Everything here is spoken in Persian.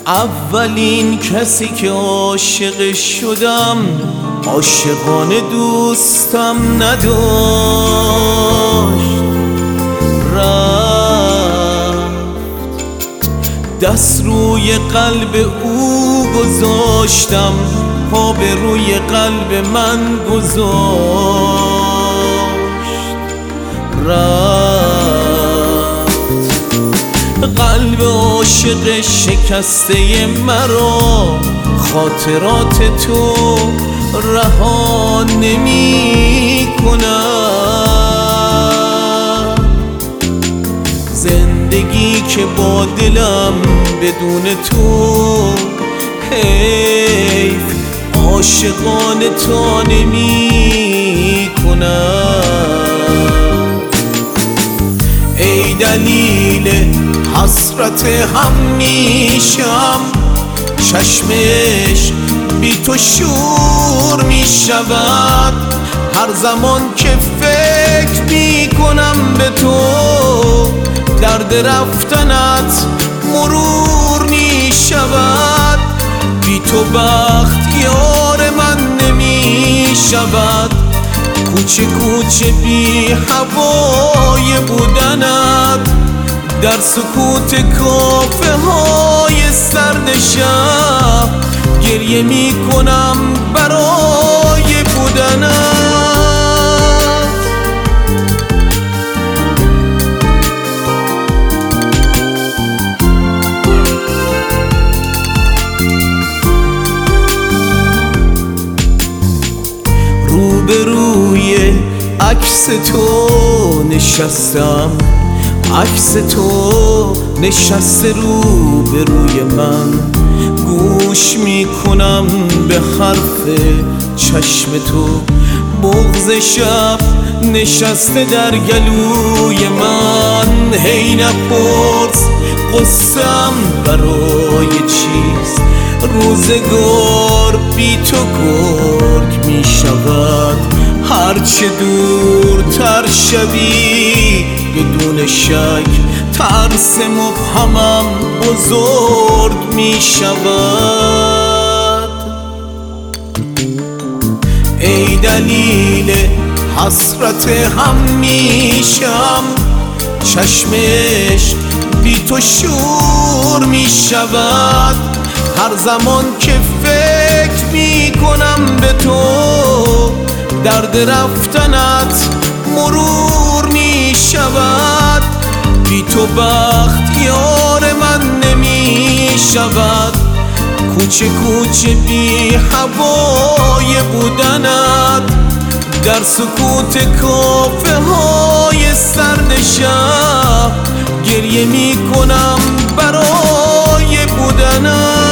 اولین کسی که عاشق شدم عاشقانه دوستم نداشت، رفت دست روی قلب او گذاشتم، پا به روی قلب من گذاشت، رفت قلب عاشق شکسته مرا، خاطرات تو رها نمی کنم. زندگی که با دلم بدون تو حیف، عاشقانه تا نمی کنم. ای دلیل حسرت همیشم، چشمش بی تو شور می شود. هر زمان که فکر می کنم به تو، درد رفتنت مرور می شود. بی تو بخت یار من نمی شود. کوچه کوچه بی هوای بودنت، در سکوت کافه های سرد شب گریه می کنم برای بودنت. روبروی عکس تو نشستم، عکس تو نشسته روبروی من. گوش میکنم به حرف چشم تو، بغض شب نشسته در گلوی من. هی نپرس قصه‌ام برای چیست، روزگار بی تو گرگ می شود. هرچه دورتر شوی بدون شک، ترس مبهمم بزرگ می شود. ای دلیل حسرت همیشم، چشمش بی تو شور می شود. هر زمان که فکر می کنم به تو، درد رفتنت مرور می شود. بی تو بخت یار من نمی شود. کوچه کوچه بی هوای بودنت، در سکوت کافه های سرد شب گریه می کنم برای بودنت.